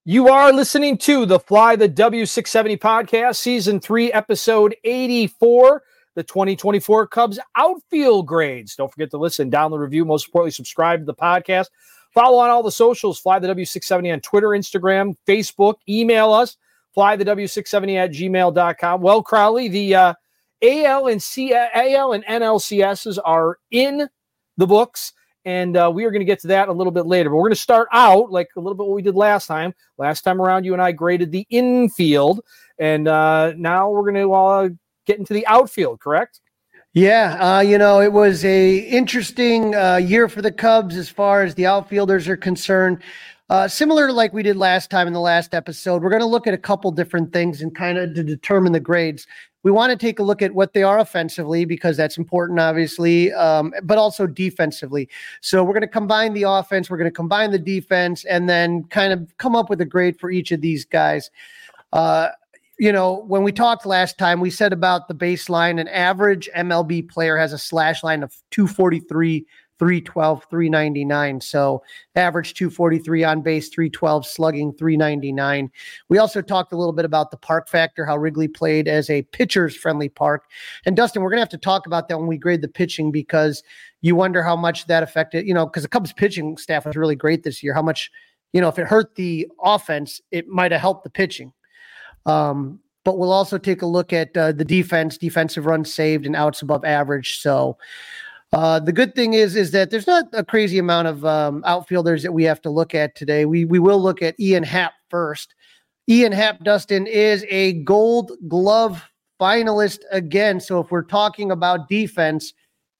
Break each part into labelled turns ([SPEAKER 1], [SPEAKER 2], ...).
[SPEAKER 1] You are listening to the Fly the W670 podcast, season 3, episode 84, the 2024 Cubs outfield grades. Don't forget to listen, download, review, most importantly, subscribe to the podcast. Follow on all the socials, Fly the W670 on Twitter, Instagram, Facebook. Email us, flythew670@gmail.com. Well, Crowley, the AL and NLCSs are in the books. And we are going to get to that a little bit later. But we're going to start out like a little bit what we did last time. Last time around, you and I graded the infield. And now we're going to get into the outfield, correct?
[SPEAKER 2] Yeah, it was a interesting year for the Cubs as far as the outfielders are concerned. Similar to like we did last time in the last episode, we're going to look at a couple different things and kind of to determine the grades. We want to take a look at what they are offensively because that's important, obviously, but also defensively. So we're going to combine the offense, we're going to combine the defense, and then kind of come up with a grade for each of these guys. When we talked last time, we said about the baseline, an average MLB player has a slash line of 243, 312, 399. So average 243 on base, 312 slugging, 399. We also talked a little bit about the park factor, how Wrigley played as a pitcher's friendly park. And Dustin, we're going to have to talk about that when we grade the pitching because you wonder how much that affected, because the Cubs pitching staff was really great this year. How much, if it hurt the offense, it might have helped the pitching. But we'll also take a look at the defensive runs saved and outs above average. So the good thing is that there's not a crazy amount of outfielders that we have to look at today. We will look at Ian Happ first. Ian Happ, Dustin, is a Gold Glove finalist again. So if we're talking about defense,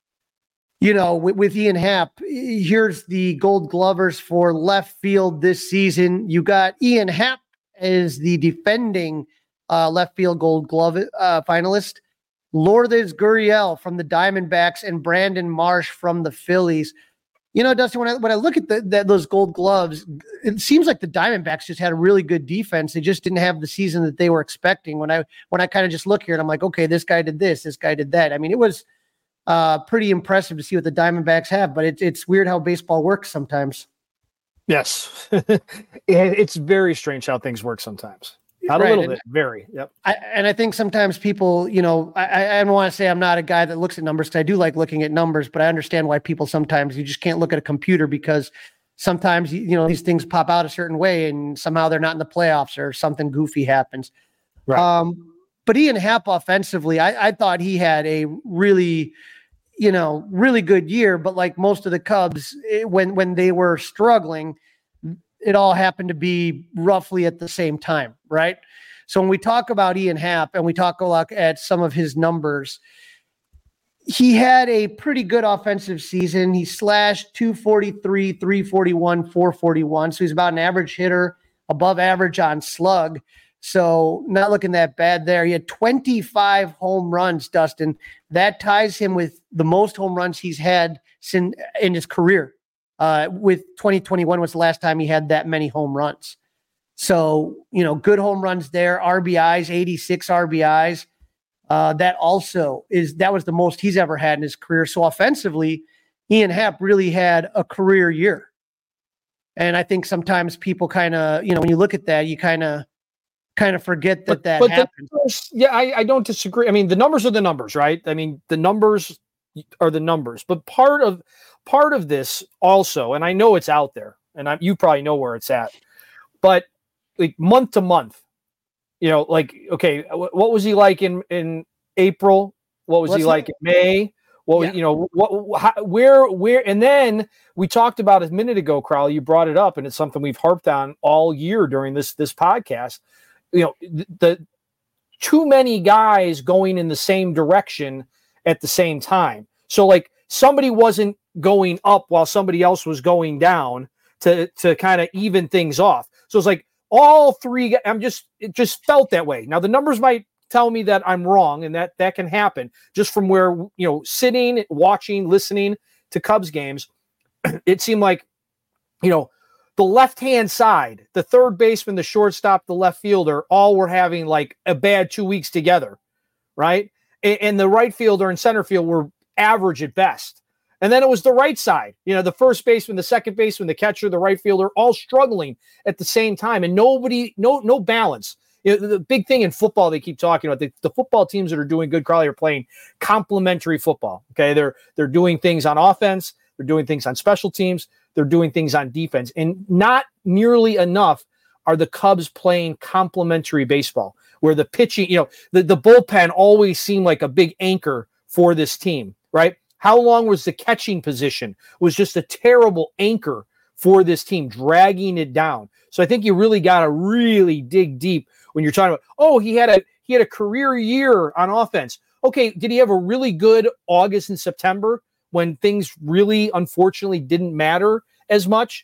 [SPEAKER 2] with Ian Happ, here's the Gold Glovers for left field this season. You got Ian Happ as the defending left field Gold Glove finalist. Lourdes Gurriel from the Diamondbacks and Brandon Marsh from the Phillies. Dustin, when I look at those Gold Gloves, it seems like the Diamondbacks just had a really good defense. They just didn't have the season that they were expecting. When I kind of just look here and I'm like, okay, this guy did this guy did that. I mean, it was pretty impressive to see what the Diamondbacks have, but it's weird how baseball works sometimes.
[SPEAKER 1] Yes. It's very strange how things work sometimes. Not right. A little bit, very. Yep.
[SPEAKER 2] I think sometimes people, I don't want to say I'm not a guy that looks at numbers because I do like looking at numbers, but I understand why people sometimes you just can't look at a computer because sometimes, these things pop out a certain way and somehow they're not in the playoffs or something goofy happens. Right. But Ian Happ offensively, I thought he had a really, really good year, but like most of the Cubs, when they were struggling, it all happened to be roughly at the same time, right? So when we talk about Ian Happ and we talk a lot at some of his numbers, he had a pretty good offensive season. He slashed 243, 341, 441. So he's about an average hitter, above average on slug. So not looking that bad there. He had 25 home runs, Dustin. That ties him with the most home runs he's had in his career. With 2021 was the last time he had that many home runs. So, good home runs there, RBIs, 86 RBIs. That was the most he's ever had in his career. So offensively, Ian Happ really had a career year. And I think sometimes people kind of, when you look at that, you kind of forget that happens.
[SPEAKER 1] I don't disagree. I mean, the numbers are the numbers, right? I mean, the numbers are the numbers, but part of this also, and I know it's out there, and you probably know where it's at, but like month to month, okay, what was he like in April? What was he like in May? Where, and then we talked about a minute ago, Crowley, you brought it up, and it's something we've harped on all year during this podcast. The too many guys going in the same direction at the same time. So like somebody wasn't going up while somebody else was going down to kind of even things off. So it's like all three, it just felt that way. Now the numbers might tell me that I'm wrong, and that can happen just from where, sitting, watching, listening to Cubs games. It seemed like, the left-hand side, the third baseman, the shortstop, the left fielder, all were having like a bad 2 weeks together, right? And the right fielder and center field were average at best. And then it was the right side, the first baseman, the second baseman, the catcher, the right fielder, all struggling at the same time, and no balance. The big thing in football they keep talking about, the football teams that are doing good, Crowley, are playing complementary football. Okay, they're doing things on offense, they're doing things on special teams, they're doing things on defense, and not nearly enough are the Cubs playing complementary baseball, where the pitching, the bullpen always seemed like a big anchor for this team, right? How long was the catching position? Was just a terrible anchor for this team, dragging it down. So I think you really got to really dig deep when you're talking about, he had a career year on offense. Okay, did he have a really good August and September when things really, unfortunately, didn't matter as much?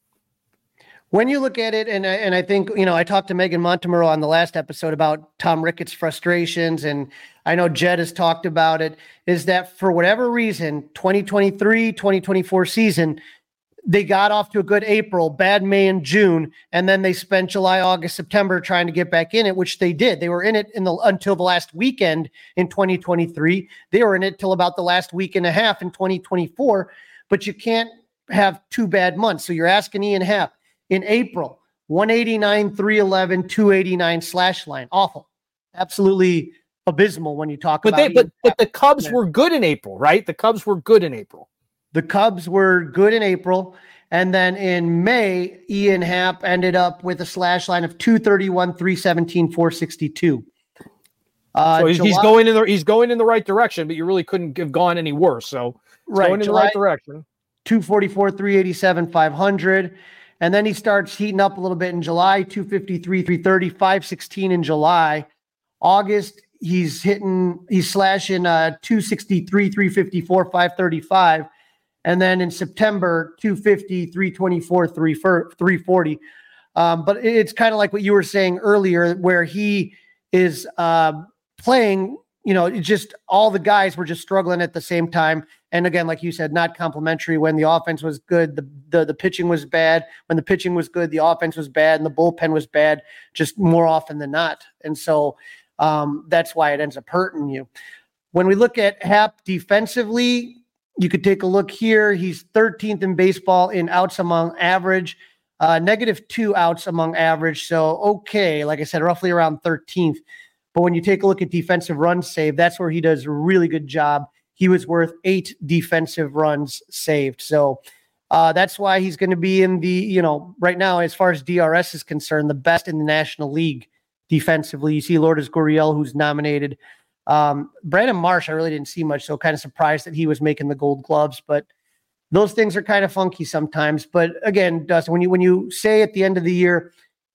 [SPEAKER 2] When you look at it, and I think, I talked to Megan Montemurro on the last episode about Tom Ricketts' frustrations, and I know Jed has talked about it, is that for whatever reason, 2023, 2024 season, they got off to a good April, bad May and June, and then they spent July, August, September trying to get back in it, which they did. They were in it until the last weekend in 2023. They were in it till about the last week and a half in 2024, but you can't have two bad months. So you're asking Ian Happ. In April, 189, 311, 289 slash line. Awful. Absolutely abysmal when you talk about it.
[SPEAKER 1] But the Cubs were good in April, right? The Cubs were good in April.
[SPEAKER 2] The Cubs were good in April. And then in May, Ian Happ ended up with a slash line of 231, 317, 462.
[SPEAKER 1] So he's going in the right direction, but you really couldn't have gone any worse. So going in the right direction. 244,
[SPEAKER 2] 387, 500. And then he starts heating up a little bit in July, 253, 330, 516 in July. August, he's slashing 263, 354, 535. And then in September, 250, 324, 340. But it's kind of like what you were saying earlier, where he is playing, just all the guys were just struggling at the same time. And again, like you said, not complimentary. When the offense was good, the pitching was bad. When the pitching was good, the offense was bad, and the bullpen was bad, just more often than not. And so that's why it ends up hurting you. When we look at Happ defensively, you could take a look here. He's 13th in baseball in outs among average, -2 outs among average. So, okay, like I said, roughly around 13th. But when you take a look at defensive runs saved, that's where he does a really good job. He was worth 8 defensive runs saved. So that's why he's going to be in the, right now, as far as DRS is concerned, the best in the National League defensively. You see Lourdes Gurriel, who's nominated. Brandon Marsh, I really didn't see much, so kind of surprised that he was making the Gold Gloves. But those things are kind of funky sometimes. But again, Dustin, when you say at the end of the year,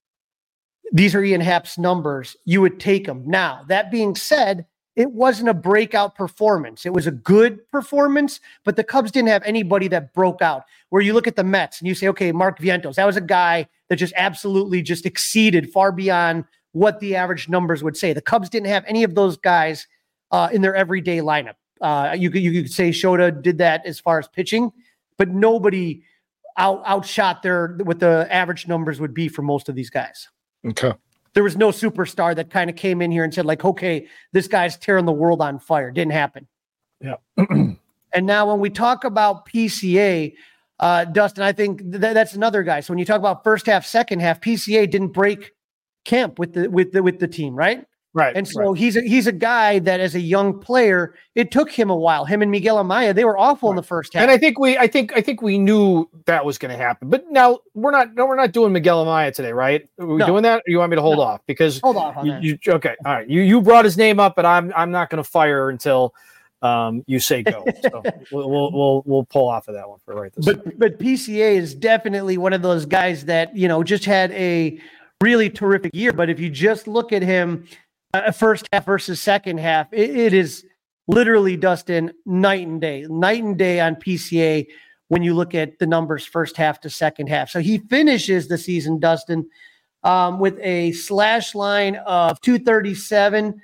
[SPEAKER 2] these are Ian Happ's numbers, you would take them. Now, that being said, it wasn't a breakout performance. It was a good performance, but the Cubs didn't have anybody that broke out. Where you look at the Mets and you say, okay, Mark Vientos, that was a guy that just absolutely just exceeded far beyond what the average numbers would say. The Cubs didn't have any of those guys in their everyday lineup. You could say Shota did that as far as pitching, but nobody outshot what the average numbers would be for most of these guys.
[SPEAKER 1] Okay.
[SPEAKER 2] There was no superstar that kind of came in here and said, like, okay, this guy's tearing the world on fire. Didn't happen.
[SPEAKER 1] Yeah.
[SPEAKER 2] And now when we talk about PCA, Dustin, I think that's another guy. So when you talk about first half, second half, PCA didn't break camp with the team, right?
[SPEAKER 1] Right.
[SPEAKER 2] And so he's a guy that as a young player, it took him a while. Him and Miguel Amaya, they were awful in the first half.
[SPEAKER 1] And I think we knew that was going to happen. But now we're not doing Miguel Amaya today, right? Are we doing that? Or you want me to hold off? Because
[SPEAKER 2] hold off on that.
[SPEAKER 1] Okay. All right. You brought his name up, but I'm not going to fire until you say go. So we'll pull off of that one for right this.
[SPEAKER 2] But PCA is definitely one of those guys that, just had a really terrific year. But if you just look at him, first half versus second half, it is literally, Dustin, night and day on PCA when you look at the numbers first half to second half. So he finishes the season, Dustin, with a slash line of 237,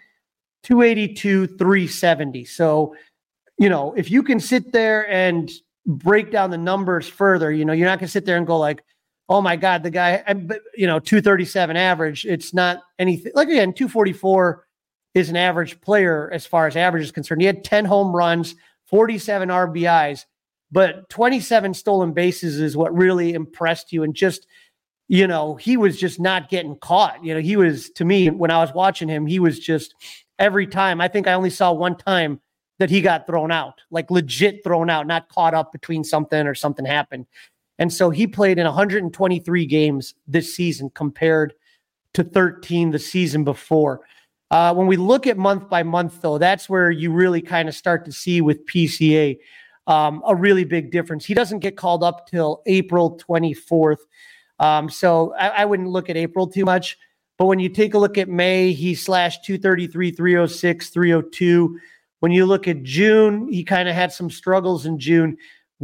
[SPEAKER 2] 282, 370. So, if you can sit there and break down the numbers further, you're not going to sit there and go like, oh my God, the guy, 237 average. It's not anything. Like, again, 244 is an average player as far as average is concerned. He had 10 home runs, 47 RBIs. but 27 stolen bases is what really impressed you. And just, he was just not getting caught. He was, to me, when I was watching him, he was just every time. I think I only saw one time that he got thrown out, like legit thrown out, not caught up between something or something happened. And so he played in 123 games this season compared to 13 the season before. When we look at month by month, though, that's where you really kind of start to see with PCA a really big difference. He doesn't get called up till April 24th. So I wouldn't look at April too much. But when you take a look at May, he slashed 233, 306, 302. When you look at June, he kind of had some struggles in June,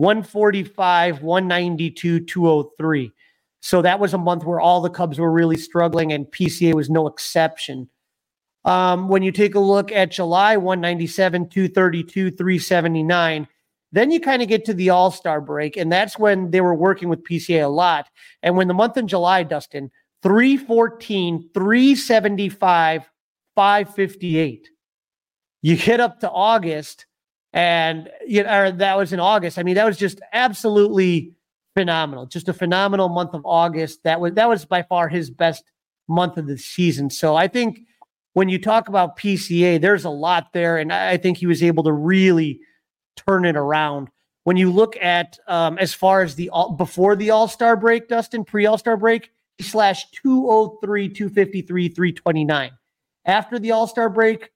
[SPEAKER 2] 145, 192, 203. So that was a month where all the Cubs were really struggling, and PCA was no exception. When you take a look at July, 197, 232, 379, then you kind of get to the All-Star break, and that's when they were working with PCA a lot. And when the month in July, Dustin, 314, 375, 558. You get up to August, and that was in August. I mean, that was just absolutely phenomenal. Just a phenomenal month of August. That was by far his best month of the season. So I think when you talk about PCA, there's a lot there, and I think he was able to really turn it around. When you look at as far as before the All-Star break, Dustin, pre-All-Star break, he slashed 203, 253, 329. After the All-Star break,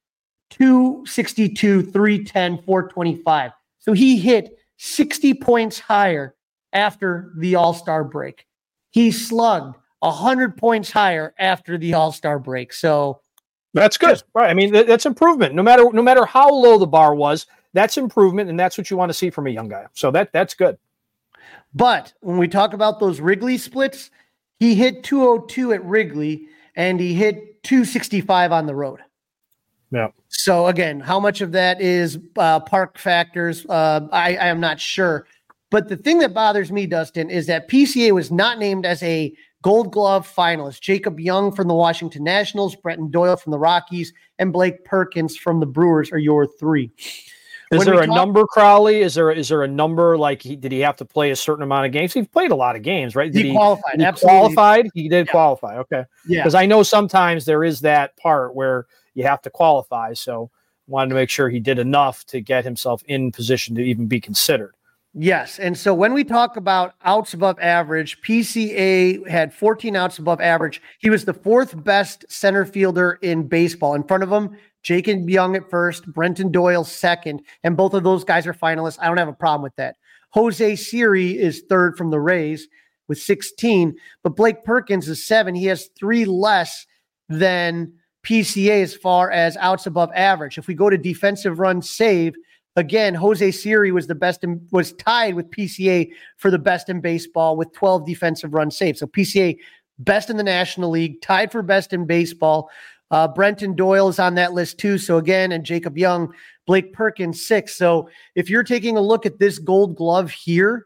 [SPEAKER 2] 262, 310, 425. So he hit 60 points higher after the All-Star break. He slugged 100 points higher after the All-Star break. So
[SPEAKER 1] that's good, right? I mean, that's improvement. No matter how low the bar was, that's improvement, and that's what you want to see from a young guy. So that's good.
[SPEAKER 2] But when we talk about those Wrigley splits, he hit 202 at Wrigley, and he hit 265 on the road.
[SPEAKER 1] Yeah.
[SPEAKER 2] So again, how much of that is park factors? I am not sure. But the thing that bothers me, Dustin, is that PCA was not named as a Gold Glove finalist. Jacob Young from the Washington Nationals, Brenton Doyle from the Rockies, and Blake Perkins from the Brewers are your three.
[SPEAKER 1] Is there a number, Crowley? Is there a number, like did he have to play a certain amount of games? He played a lot of games, right?
[SPEAKER 2] He qualified.
[SPEAKER 1] He
[SPEAKER 2] absolutely
[SPEAKER 1] qualified? He did qualify. Okay.
[SPEAKER 2] Yeah.
[SPEAKER 1] Because I know sometimes there is that part where you have to qualify. So wanted to make sure he did enough to get himself in position to even be considered.
[SPEAKER 2] Yes. And so when we talk about outs above average, PCA had 14 outs above average. He was the fourth best center fielder in baseball. In front of him, Jacob Young at first, Brenton Doyle second, and both of those guys are finalists. I don't have a problem with that. Jose Siri is third from the Rays with 16, but Blake Perkins is 7. He has 3 less than PCA as far as outs above average. If we go to defensive run save, again, Jose Siri was was tied with PCA for the best in baseball with 12 defensive run saves. So PCA best in the National League, tied for best in baseball. Brenton Doyle is on that list too. So again, and Jacob Young, Blake Perkins 6. So if you're taking a look at this Gold Glove here,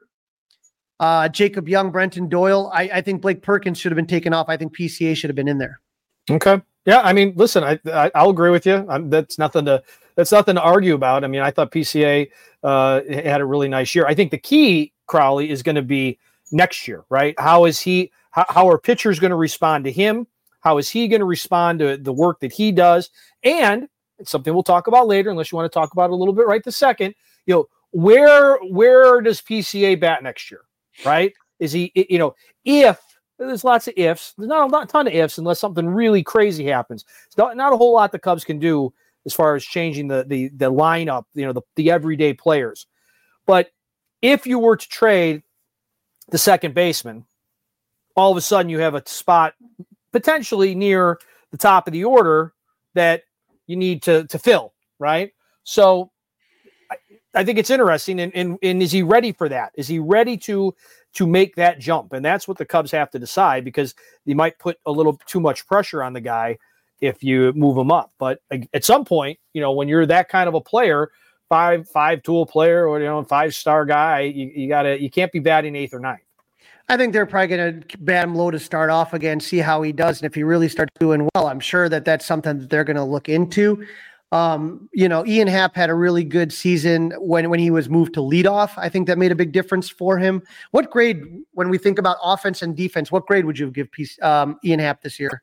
[SPEAKER 2] Jacob Young, Brenton Doyle, I think Blake Perkins should have been taken off. I think PCA should have been in there.
[SPEAKER 1] Okay. Yeah. I mean, listen, I'll agree with you. That's nothing to argue about. I mean, I thought PCA had a really nice year. I think the key, Crowley, is going to be next year, right? How are pitchers going to respond to him? How is he going to respond to the work that he does? And it's something we'll talk about later, unless you want to talk about it a little bit right this second. Where does PCA bat next year, right? Is he, if there's lots of ifs, there's not a ton of ifs unless something really crazy happens. It's not a whole lot the Cubs can do as far as changing the lineup, the everyday players. But if you were to trade the second baseman, all of a sudden you have a spot potentially near the top of the order that you need to fill, right? So I think it's interesting. And is he ready for that? Is he ready to make that jump? And that's what the Cubs have to decide, because you might put a little too much pressure on the guy if you move him up. But at some point, when you're that kind of a player, five tool player, or 5-star guy, you can't be batting 8th or 9th.
[SPEAKER 2] I think they're probably going to bat him low to start off again, see how he does. And if he really starts doing well, I'm sure that that's something that they're going to look into. Ian Happ had a really good season when he was moved to leadoff. I think that made a big difference for him. What grade, when we think about offense and defense, what grade would you give Ian Happ this year?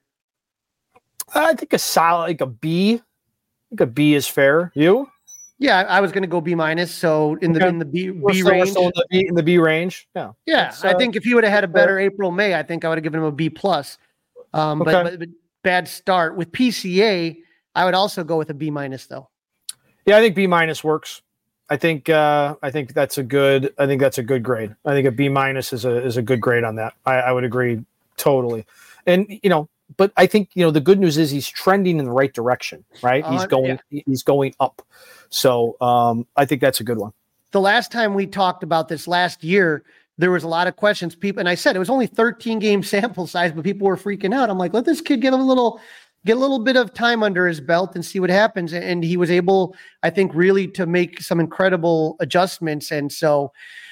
[SPEAKER 1] I think a solid, like a B. I think a B is fair. You?
[SPEAKER 2] Yeah, I was going to go B minus. So in the B range.
[SPEAKER 1] We're still in the B range. Yeah.
[SPEAKER 2] Yeah. I think if he would have had a better April, May, I think I would have given him a B plus. But bad start with PCA. I would also go with a B minus though.
[SPEAKER 1] Yeah, I think B minus works. I think that's a good grade. I think a B minus is a good grade on that. I would agree totally. And but I think the good news is he's trending in the right direction, right? He's going up. So I think that's a good one.
[SPEAKER 2] The last time we talked about this last year, there was a lot of questions. People, and I said it was only 13 game sample size, but people were freaking out. I'm like, let this kid get a little bit of time under his belt and see what happens. And he was able, I think, really to make some incredible adjustments. And so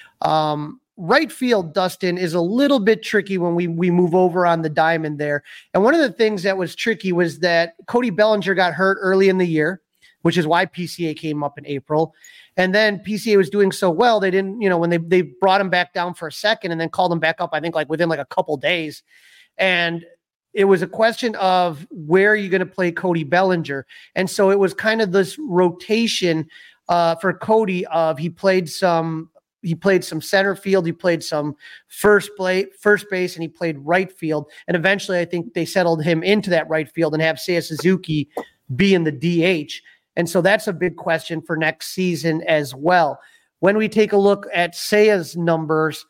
[SPEAKER 2] right field, Dustin, is a little bit tricky when we move over on the diamond there. And one of the things that was tricky was that Cody Bellinger got hurt early in the year, which is why PCA came up in April. And then PCA was doing so well, they didn't, when they brought him back down for a second and then called him back up, I think within a couple days. And it was a question of where are you going to play Cody Bellinger? And so it was kind of this rotation for Cody of he played some center field, he played some first base, and he played right field. And eventually I think they settled him into that right field and have Seiya Suzuki be in the DH. And so that's a big question for next season as well. When we take a look at Seiya's numbers,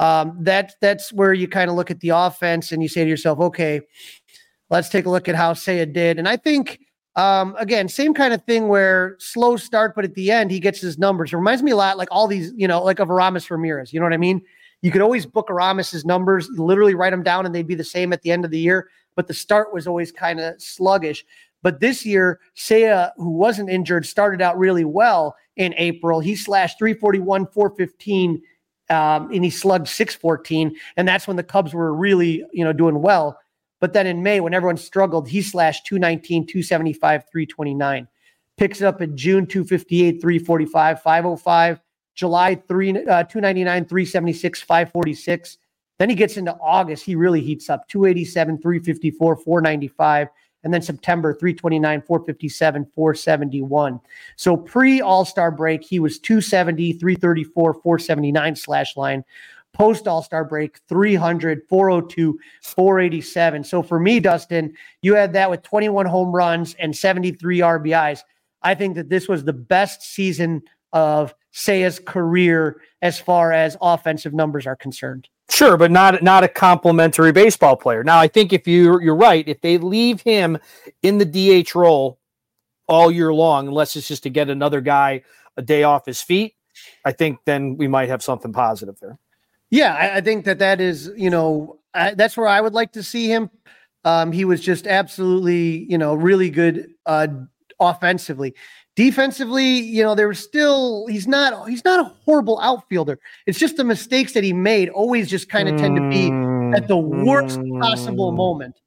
[SPEAKER 2] that's where you kind of look at the offense and you say to yourself, okay, let's take a look at how Seiya did. And I think, again, same kind of thing where slow start, but at the end, he gets his numbers. It reminds me a lot like all these, like of Aramis Ramirez. You know what I mean? You could always book Aramis's numbers, literally write them down, and they'd be the same at the end of the year. But the start was always kind of sluggish. But this year, Seiya, who wasn't injured, started out really well in April. He slashed 341, 415, and he slugged 614. And that's when the Cubs were really, doing well. But then in May, when everyone struggled, he slashed 219, 275, 329. Picks it up in June, 258, 345, 505. July, 299, 376, 546. Then he gets into August. He really heats up. 287, 354, 495. And then September, 329, 457, 471. So pre-All-Star break, he was 270, 334, 479 slash line. Post-All-Star break, 300, 402, 487. So for me, Dustin, you had that with 21 home runs and 73 RBIs. I think that this was the best season of Seiya's career as far as offensive numbers are concerned.
[SPEAKER 1] Sure, but not a complimentary baseball player. Now, I think if you're right, if they leave him in the DH role all year long, unless it's just to get another guy a day off his feet, I think then we might have something positive there.
[SPEAKER 2] Yeah, I think that is, that's where I would like to see him. He was just absolutely, really good offensively. Defensively, there was still he's not a horrible outfielder. It's just the mistakes that he made always just kind of tend to be at the worst possible moment.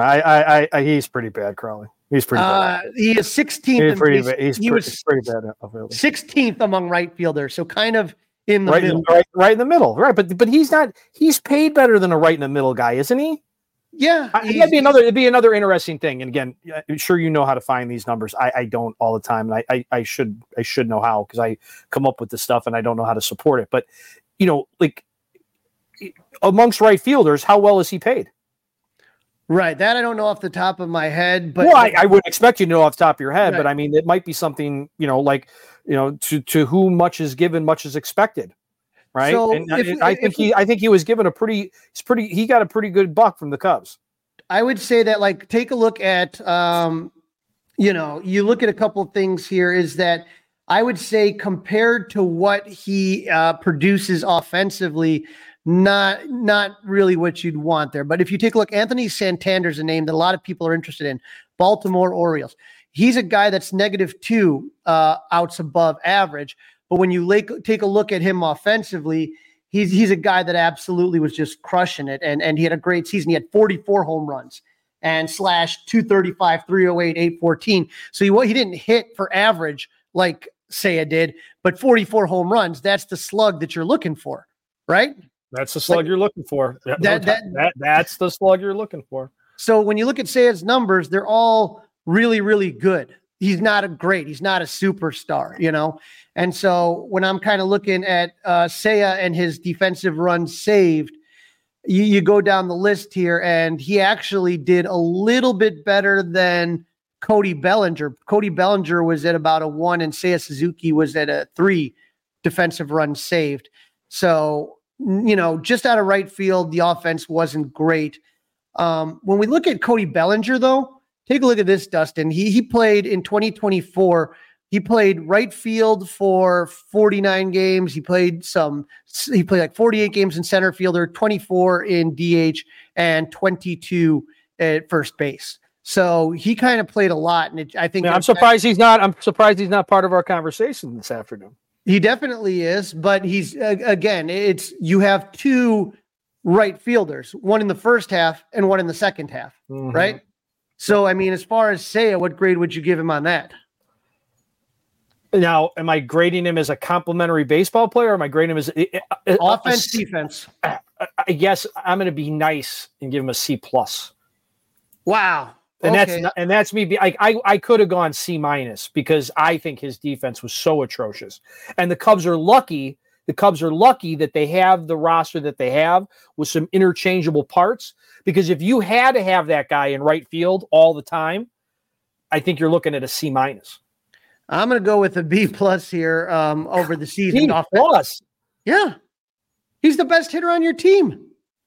[SPEAKER 1] He's pretty bad, Crowley. He's pretty bad.
[SPEAKER 2] He is 16th.
[SPEAKER 1] He's pretty bad.
[SPEAKER 2] 16th among right fielders, so kind of in the middle.
[SPEAKER 1] Right in the middle, right? But he's not. He's paid better than a right in the middle guy, isn't he?
[SPEAKER 2] Yeah,
[SPEAKER 1] it'd be another interesting thing. And again, I'm sure you know how to find these numbers. I don't all the time, and I should know how, because I come up with this stuff and I don't know how to support it. But like amongst right fielders, how well is he paid?
[SPEAKER 2] Right, that I don't know off the top of my head. But
[SPEAKER 1] I wouldn't expect you to know off the top of your head.
[SPEAKER 2] Right.
[SPEAKER 1] But I mean, it might be something to whom much is given, much is expected. Right.
[SPEAKER 2] So
[SPEAKER 1] and I think he was given he got a pretty good buck from the Cubs.
[SPEAKER 2] I would say that, take a look at, you look at a couple of things here is that I would say compared to what he produces offensively, not really what you'd want there. But if you take a look, Anthony Santander's a name that a lot of people are interested in. Baltimore Orioles. He's a guy that's -2 outs above average. But when you take a look at him offensively, he's a guy that absolutely was just crushing it. And he had a great season. He had 44 home runs and slash 235, 308, 814. So he didn't hit for average like Seiya did, but 44 home runs, that's the slug that you're looking for, right?
[SPEAKER 1] That's the slug you're looking for. That's the slug you're looking for.
[SPEAKER 2] So when you look at Seiya's numbers, they're all really, really good. He's not a superstar, And so when I'm kind of looking at Seiya and his defensive runs saved, you go down the list here, and he actually did a little bit better than Cody Bellinger. Cody Bellinger was at about a 1, and Seiya Suzuki was at a 3 defensive runs saved. So, just out of right field, the offense wasn't great. When we look at Cody Bellinger, though, take a look at this, Dustin. He played in 2024. He played right field for 49 games. He played like 48 games in center fielder, 24 in DH, and 22 at first base. So he kind of played a lot. And
[SPEAKER 1] I'm surprised he's not part of our conversation this afternoon.
[SPEAKER 2] He definitely is, but he's you have 2 right fielders, one in the first half and one in the second half, right? So, as far as Seiya, what grade would you give him on that?
[SPEAKER 1] Now, am I grading him as a complimentary baseball player, or am I grading him as
[SPEAKER 2] offense, defense?
[SPEAKER 1] I guess I'm going to be nice and give him a C+.
[SPEAKER 2] Wow.
[SPEAKER 1] And that's me. I could have gone C- because I think his defense was so atrocious. And the Cubs are lucky. The Cubs are lucky that they have the roster that they have with some interchangeable parts. Because if you had to have that guy in right field all the time, I think you're looking at a C-.
[SPEAKER 2] I'm going to go with a B+ here over the season.
[SPEAKER 1] B+?
[SPEAKER 2] Yeah. He's the best hitter on your team.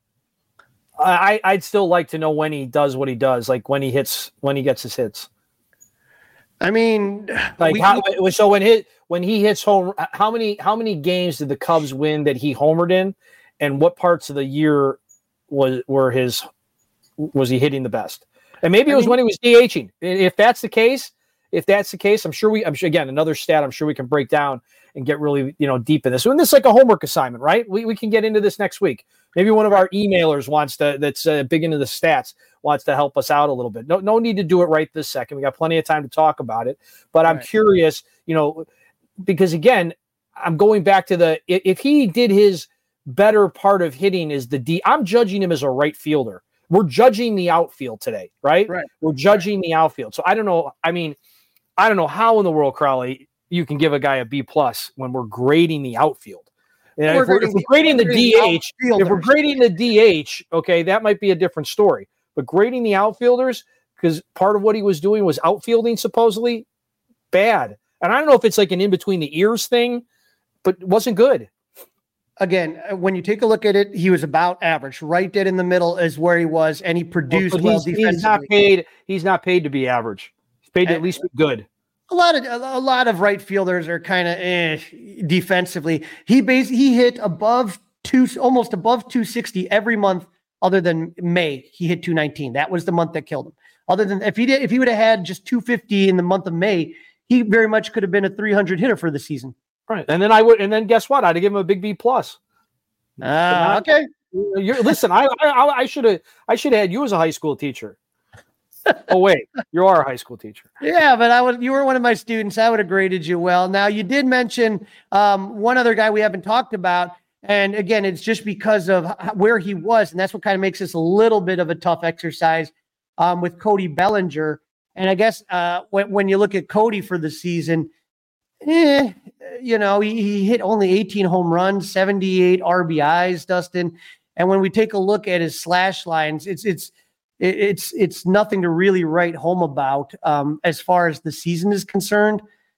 [SPEAKER 1] I'd still like to know when he does what he does, like when he gets his hits.
[SPEAKER 2] So
[SPEAKER 1] when he hits home, how many games did the Cubs win that he homered in, and what parts of the year was he hitting the best? And maybe it was when he was DHing. If that's the case, I'm sure again, another stat I'm sure we can break down and get really, deep in this. And this is like a homework assignment, right? We can get into this next week. Maybe one of our emailers that's big into the stats wants to help us out a little bit. No need to do it right this second. We got plenty of time to talk about it, but I'm curious, because again, I'm going back to if he did his better part of hitting is I'm judging him as a right fielder. We're judging the outfield today, right? We're judging the outfield. So I don't know. I don't know how in the world, Crowley, you can give a guy a B+ when we're grading the outfield. And if we're grading the DH, okay, that might be a different story. But grading the outfielders, because part of what he was doing was outfielding, supposedly, bad. And I don't know if it's like an in between the ears thing, but it wasn't good.
[SPEAKER 2] Again, when you take a look at it, he was about average. Right dead in the middle is where he was, and he produced well defensively.
[SPEAKER 1] He's not paid to be average. He's paid to at least be good.
[SPEAKER 2] A lot of right fielders are kind of defensively. He hit almost above 260 every month, other than May. He hit 219. That was the month that killed him. Other than if he would have had just 250 in the month of May, he very much could have been a 300 hitter for the season.
[SPEAKER 1] Right, and then guess what? I'd have given him a big B+.
[SPEAKER 2] Okay.
[SPEAKER 1] Listen, I should have had you as a high school teacher. Oh wait, you are a high school teacher.
[SPEAKER 2] Yeah, but you were one of my students. I would have graded you well. Now you did mention one other guy we haven't talked about, and again, it's just because of where he was, and that's what kind of makes this a little bit of a tough exercise with Cody Bellinger. And I guess when you look at Cody for the season, he hit only 18 home runs, 78 RBIs, Dustin. And when we take a look at his slash lines, it's nothing to really write home about as far as the season is concerned.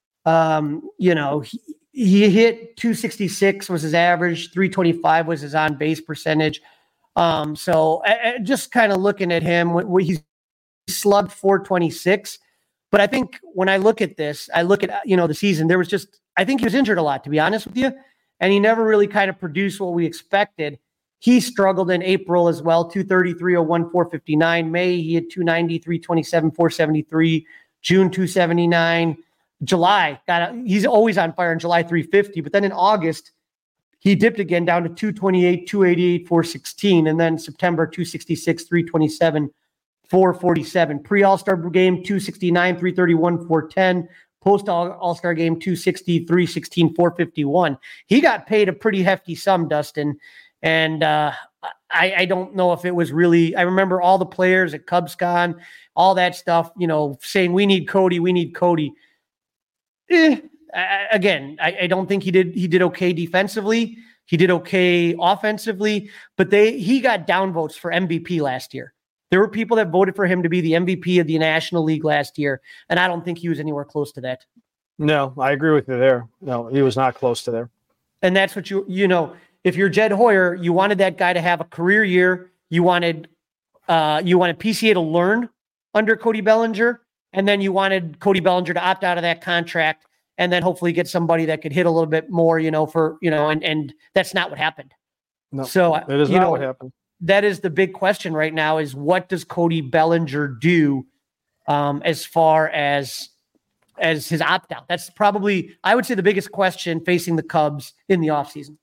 [SPEAKER 2] He hit 266 was his average, 325 was his on base percentage. So just kind of looking at him, he's slugged 426. But I think when I look at this, I look at the season. I think he was injured a lot, to be honest with you, and he never really kind of produced what we expected. He struggled in April as well, 230, 301, 459. May, he had 290, 327, 473. June, 279. July, he's always on fire in July, 350. But then in August, he dipped again down to 228, 288, 416. And then September, 266, 327, 447. Pre-All-Star game, 269, 331, 410. Post-All-Star game, 260, 316, 451. He got paid a pretty hefty sum, Dustin. And I don't know if it was really – I remember all the players at CubsCon, all that stuff, saying, we need Cody, we need Cody. Again, I don't think he did okay defensively. He did okay offensively, but he got downvotes for MVP last year. There were people that voted for him to be the MVP of the National League last year, and I don't think he was anywhere close to that.
[SPEAKER 1] No, I agree with you there. No, he was not close to there.
[SPEAKER 2] And that's what if you're Jed Hoyer, you wanted that guy to have a career year. You wanted PCA to learn under Cody Bellinger, and then you wanted Cody Bellinger to opt out of that contract and then hopefully get somebody that could hit a little bit more, and that's not what happened.
[SPEAKER 1] No,
[SPEAKER 2] so
[SPEAKER 1] it is not what happened.
[SPEAKER 2] That is the big question right now is what does Cody Bellinger do as far as his opt-out? That's probably, I would say, the biggest question facing the Cubs in the offseason.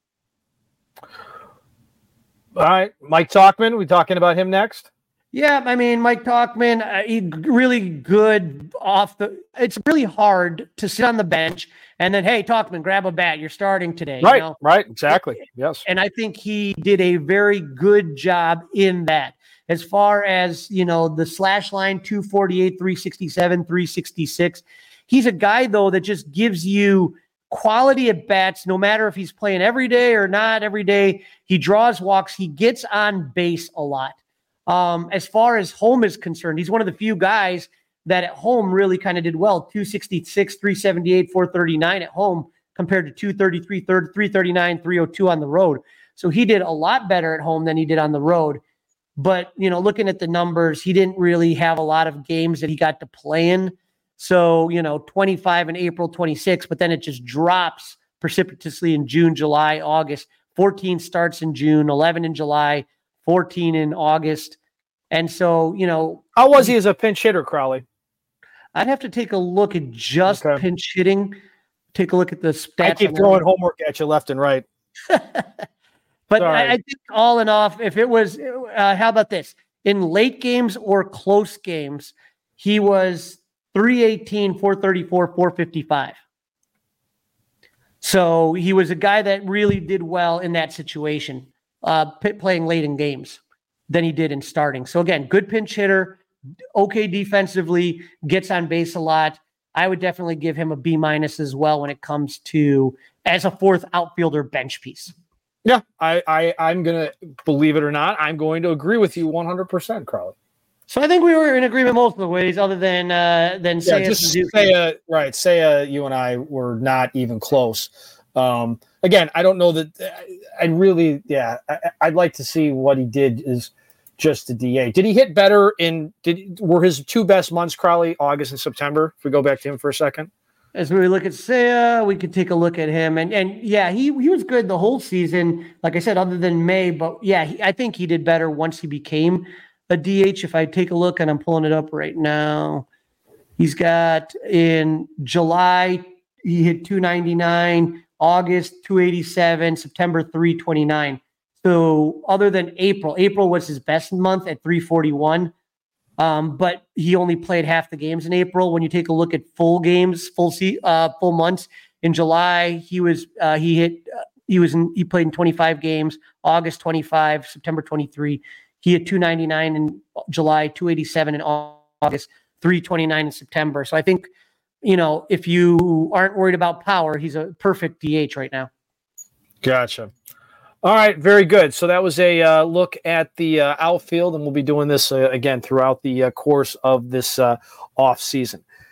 [SPEAKER 1] All right, Mike Tauchman, we talking about him next?
[SPEAKER 2] Yeah, I mean, Mike Tauchman, he really good it's really hard to sit on the bench and then, hey, Tauchman, grab a bat. You're starting today.
[SPEAKER 1] Right, right, exactly. Yes.
[SPEAKER 2] And I think he did a very good job in that. As far as, the slash line, 248, 367, 366. He's a guy, though, that just gives you quality at bats, no matter if he's playing every day or not every day. He draws walks. He gets on base a lot. As far as home is concerned, he's one of the few guys that at home really kind of did well. 266, 378, 439 at home compared to 233, 339, 302 on the road. So he did a lot better at home than he did on the road. But, looking at the numbers, he didn't really have a lot of games that he got to play in. So, 25 in April, 26, but then it just drops precipitously in June, July, August. 14 starts in June, 11 in July, 14 in August. And so,
[SPEAKER 1] how was he as a pinch hitter, Crowley?
[SPEAKER 2] I'd have to take a look at just pinch hitting. Take a look at the stats.
[SPEAKER 1] I keep throwing homework at you left and right.
[SPEAKER 2] But I think all in all, if it was, how about this? In late games or close games, he was 318, 434, 455. So he was a guy that really did well in that situation, playing late in games than he did in starting. So again, good pinch hitter, okay defensively, gets on base a lot. I would definitely give him a B- as well when it comes to as a fourth outfielder bench piece.
[SPEAKER 1] Yeah, I'm going to, believe it or not, I'm going to agree with you 100%, Crowley.
[SPEAKER 2] So I think we were in agreement most of the ways, other than
[SPEAKER 1] Seiya, you and I were not even close. Again, I don't know that I'd like to see what he did is just the DA. Did he hit better were his two best months, Crowley, August and September? If we go back to him for a second.
[SPEAKER 2] As we look at Seiya, we could take a look at him. And yeah, he was good the whole season, like I said, other than May. But yeah, I think he did better once he became a DH. If I take a look, and I'm pulling it up right now, he's got in July, he hit 299, August 287, September 329. So other than April was his best month at 341. But he only played half the games in April. When you take a look at full games, full months in July, he played in 25 games, August 25, September 23. He had 299 in July, 287 in August, 329 in September. So I think, if you aren't worried about power, he's a perfect DH right now.
[SPEAKER 1] Gotcha. All right, very good. So that was a look at the outfield, and we'll be doing this again throughout the course of this off season.